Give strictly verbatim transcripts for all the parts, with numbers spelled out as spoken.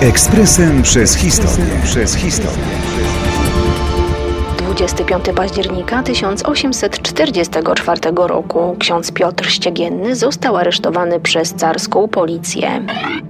Ekspresem przez historię. Przez historię. dwudziestego piątego października tysiąc osiemset czterdziestego czwartego roku ksiądz Piotr Ściegienny został aresztowany przez carską policję.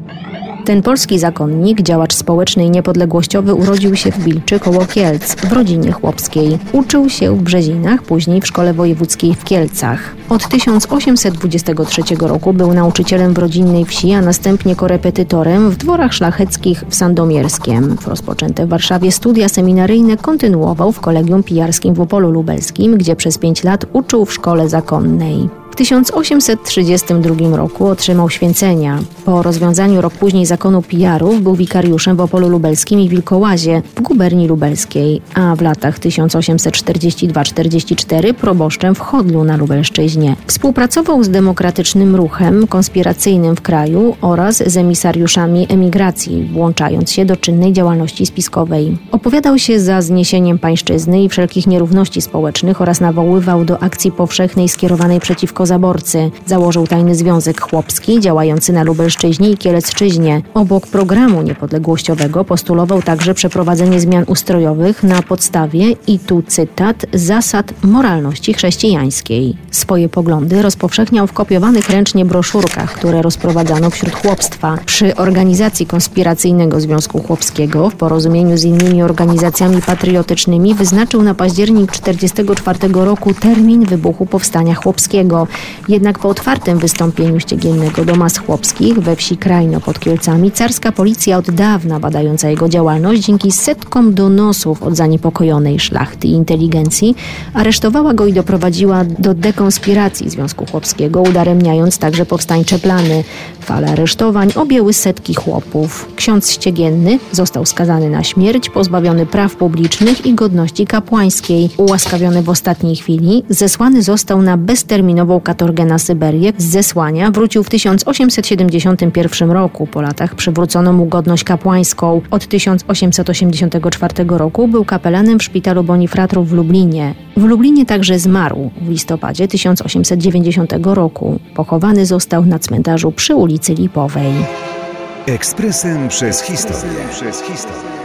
Ten polski zakonnik, działacz społeczny i niepodległościowy, urodził się w Bilczy koło Kielc, w rodzinie chłopskiej. Uczył się w Brzezinach, później w szkole wojewódzkiej w Kielcach. Od tysiąc osiemset dwudziestego trzeciego roku był nauczycielem w rodzinnej wsi, a następnie korepetytorem w dworach szlacheckich w Sandomierskiem. Rozpoczęte w Warszawie studia seminaryjne kontynuował w Kolegium Pijarskim w Opolu Lubelskim, gdzie przez pięć lat uczył w szkole zakonnej. W tysiąc osiemset trzydziestym drugim roku otrzymał święcenia. Po rozwiązaniu rok później zakonu Pijarów był wikariuszem w Opolu Lubelskim i Wilkołazie w guberni lubelskiej, a w latach tysiąc osiemset czterdziestym drugim do czterdziestego czwartego proboszczem w Chodlu na Lubelszczyźnie. Współpracował z demokratycznym ruchem konspiracyjnym w kraju oraz z emisariuszami emigracji, włączając się do czynnej działalności spiskowej. Opowiadał się za zniesieniem pańszczyzny i wszelkich nierówności społecznych oraz nawoływał do akcji powszechnej skierowanej przeciwko zaborcy. Założył tajny związek chłopski działający na Lubelszczyźnie i Kielecczyźnie. Obok programu niepodległościowego postulował także przeprowadzenie zmian ustrojowych na podstawie, i tu cytat, zasad moralności chrześcijańskiej. Swoje poglądy rozpowszechniał w kopiowanych ręcznie broszurkach, które rozprowadzano wśród chłopstwa. Przy organizacji konspiracyjnego Związku Chłopskiego w porozumieniu z innymi organizacjami patriotycznymi wyznaczył na październik czterdziestego czwartego roku termin wybuchu powstania chłopskiego. Jednak po otwartym wystąpieniu Ściegiennego do mas chłopskich we wsi Krajno pod Kielcami carska policja od dawna badająca jego działalność dzięki setkom donosów od zaniepokojonej szlachty i inteligencji aresztowała go i doprowadziła do dekonspiracji Związku Chłopskiego, udaremniając także powstańcze plany. Fale aresztowań objęły setki chłopów. Ksiądz Ściegienny został skazany na śmierć, pozbawiony praw publicznych i godności kapłańskiej. Ułaskawiony w ostatniej chwili, zesłany został na bezterminową katorgę na Syberię. Z zesłania wrócił w tysiąc osiemset siedemdziesiątym pierwszym roku. Po latach przywrócono mu godność kapłańską. Od tysiąc osiemset osiemdziesiątego czwartego roku był kapelanem w szpitalu Bonifratrów w Lublinie. W Lublinie także zmarł w listopadzie tysiąc osiemset dziewięćdziesiątego roku. Pochowany został na cmentarzu przy ulicy Lipowej. Ekspresem przez historię. Przez historię.